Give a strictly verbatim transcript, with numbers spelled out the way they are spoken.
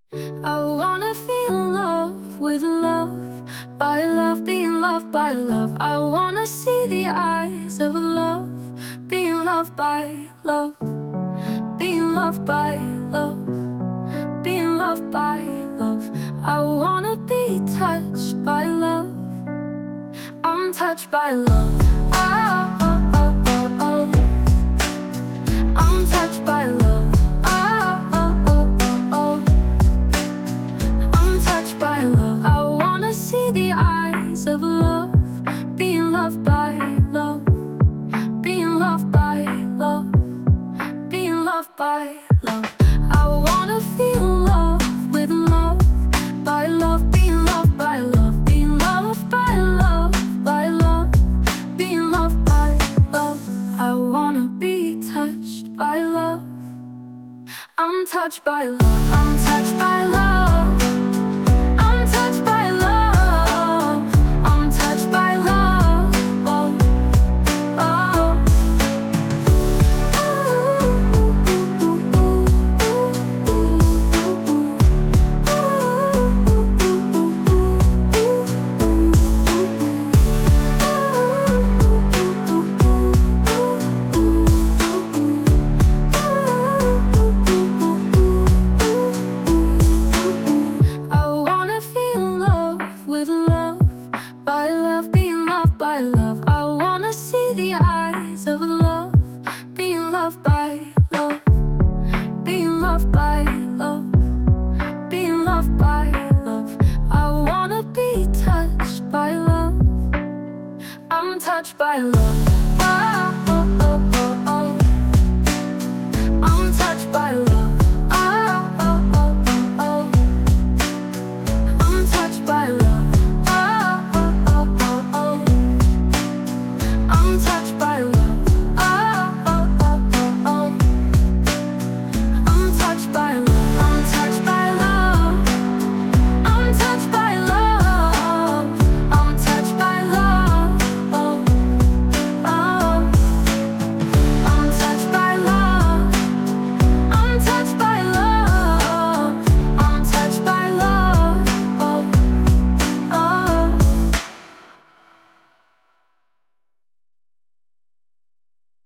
I wanna feel love with love, by love, being loved by love. I wanna see the eyes of love, being loved by love, being loved by love, being loved by love. I wanna be touched by love. I'm touched by love. Oh, oh, oh, oh, oh. I'm touched by love. Oh, oh, oh, oh, oh. I'm touched by love. I wanna see the eyes of love, being loved by love, being loved by love, being loved by love. I wanna feel love with love, by love, being loved by love, being loved by love, by love, being loved by love. I wanna be touched by love. I'm touched by love. I'm touched by love. I'm touched by love. I'm touched by love. Oh, oh. I wanna feel love with love, by love, being loved by love. I wanna see the eyes of love, being loved by love, being loved by love, being loved by love. I wanna be touched by love. I'm touched by love.